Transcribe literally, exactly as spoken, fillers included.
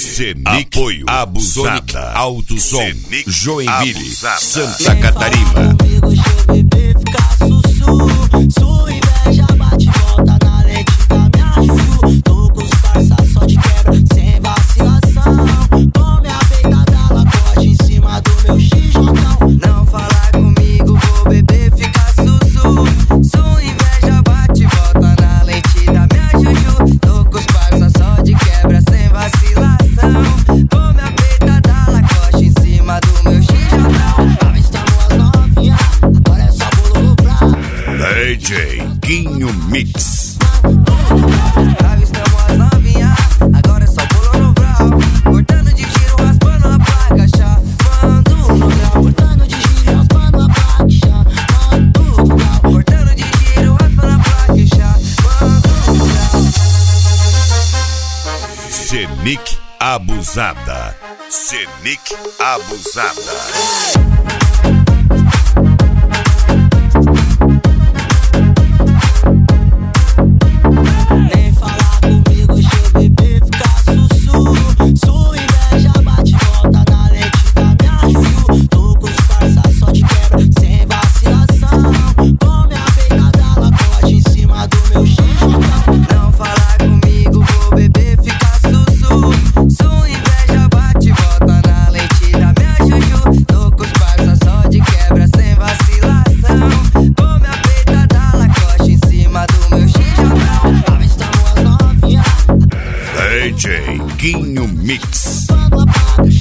Senic, apoio, Abusada, Alto Som, Senic, Joinville, Abusada, Santa Vem Catarina. falar comigo, deixa eu beber, ficar sussurro. Sua inveja bate e volta na lente da minha juju. Tô com os parça só de quebra, sem vacilação. Tome a peitada, lacote em cima do meu xijotão. Não falar comigo, vou beber, ficar sussurro. Sua inveja bate e volta na lente da minha juju. Tô com os parça só de quebra, sem vacilação. Tome a peitada, lacote em cima do meu xijotão. Estamos novinha, agora é só bolo pra D J Quinho Mix. Avistamos novinha, agora é só bolo no brau. Cortando de giro, raspando a placa, chamando no grau. Cortando de giro, raspando a placa, chamando no grau. Cortando de giro, raspando a placa, chamando no grau. Senic Abusada. Senic Abusada. Nem falar comigo, deixa eu beber, ficar sussurro. Sua inveja bate e volta na lente da minha juju. Tô com os parça só de quebra, sem vacilação. Tome a peitada, lacote em cima do meu xijotão. Não falar comigo, vou beber, ficar sussurro. Sua inveja bate e volta na lente da minha juju. Tô com os parça só de quebra, sem vacilação. Tome a peitada, lacote em cima do meu xijotão. Avistamos novinha, D J Quinho Mix. quando a placa